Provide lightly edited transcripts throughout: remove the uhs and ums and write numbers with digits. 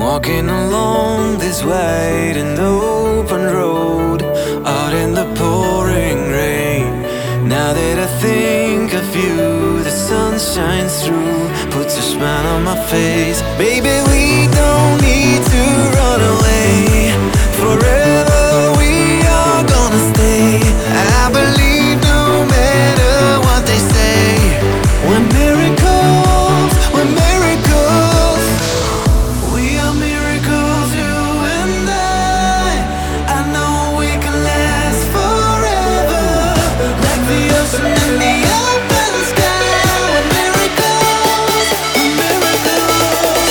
Walking along this wide and open road, out in the pouring rain. Now that I think of you, the sun shines through, puts a smile on my face. Baby, we don't need to run away. Forever we are gonna stay. I believe no matter what they say. We're miracles, we're miracles. We are miracles, you and I know we can last forever, like the ocean and the open sky. We're miracles, we're miracles.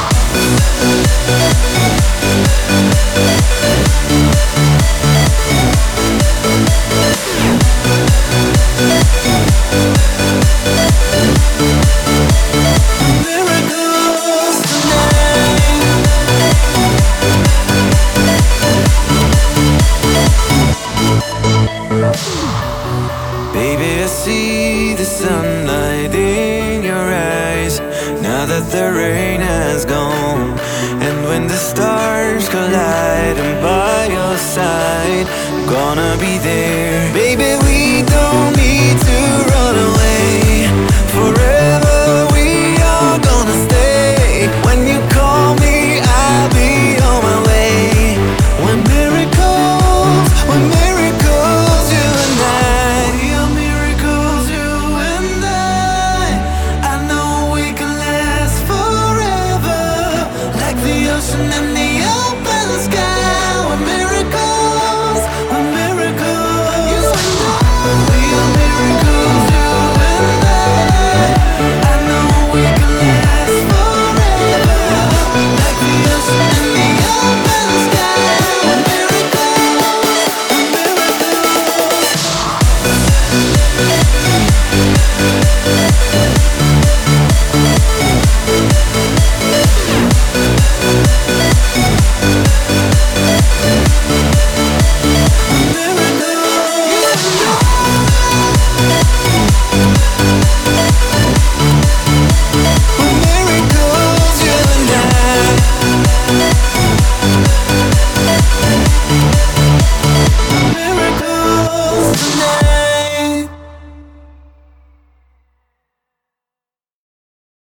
Miracles tonight. Baby, I see the sunlight in your eyes, now that the rain has gone. And when the stars collide, I'm by your side, I'm gonna be there. Baby, we don't need to run away. Forever we are gonna stay. When you call me, I'll be on my way. We're miracles, we're miracles, you and I. We are miracles, you and I know we can last forever, like the ocean and